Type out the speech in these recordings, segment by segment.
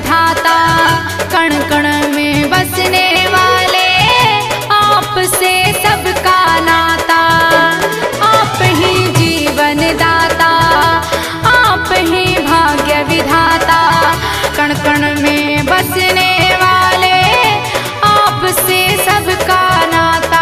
विधाता, कण कण में बसने वाले आपसे सबका नाता। आप ही जीवन दाता, आप ही भाग्य विधाता, कण कण में बसने वाले आपसे सबका नाता।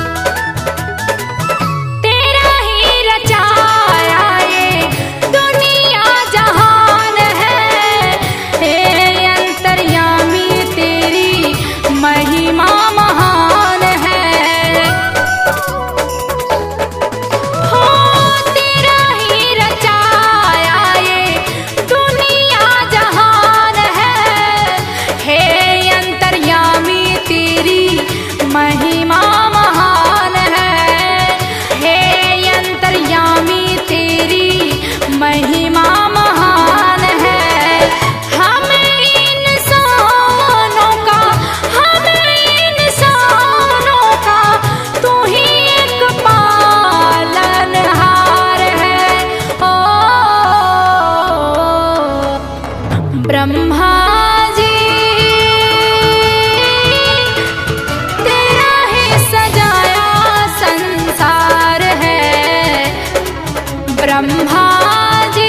तेरा ही रचाया ये दुनिया जहान है, हे अंतर्यामी तेरी महिमा महान है। हो तेरा ही रचाया ये दुनिया जहान है, हे अंतर्यामी तेरी महिमा महान है, हे अंतर्यामी तेरी महिमा महान है। हम इंसानों का, हम इंसानों का तू ही एक पालनहार है। ओ ब्रह्मा जी तेरा ही सजाया संसार है। ब्रह्मा जी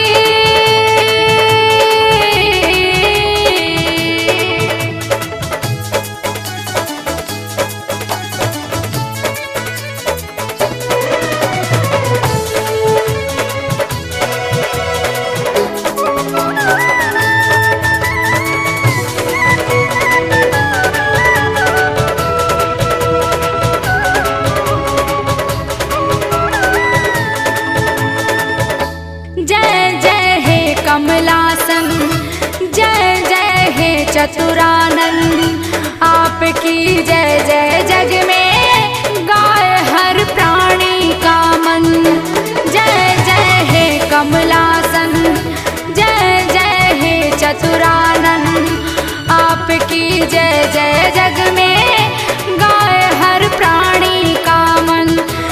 जय जय हे कमलासन, जय जय हे चतुरानंद, आपकी जय जय जग में गाए हर प्राणी का मन। जय जय हे कमलासन, जय जय हे चतुरानंद, आपकी जय जय जग में गाए हर प्राणी का मन।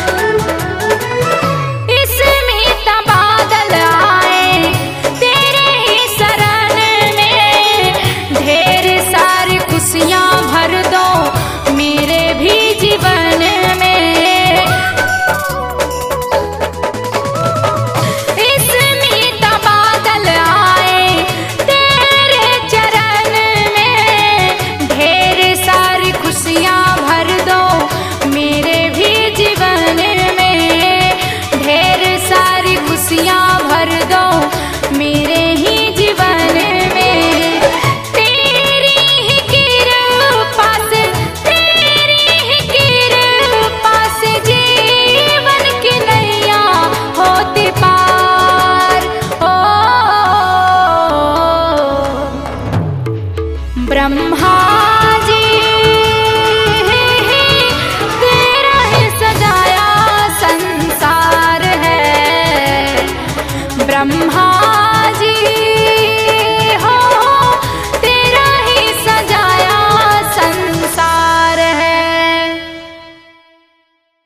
इसमें तबादल आए तेरे ही शरण में, ढेर सारी खुशियां भर दो मेरे भी जीवन में। इसमें तबादल आए तेरे चरण में, ढेर सारी खुशियां भर दो मेरे भी जीवन में, ढेर सारी खुशियां भर दो मेरे ही जीवन में। तेरी ही कृपा से, तेरी ही कृपा से जीवन की नैया होती पार। ओ ब्रह्मा जी तेरा ही सजाया संसार है। ब्रह्मा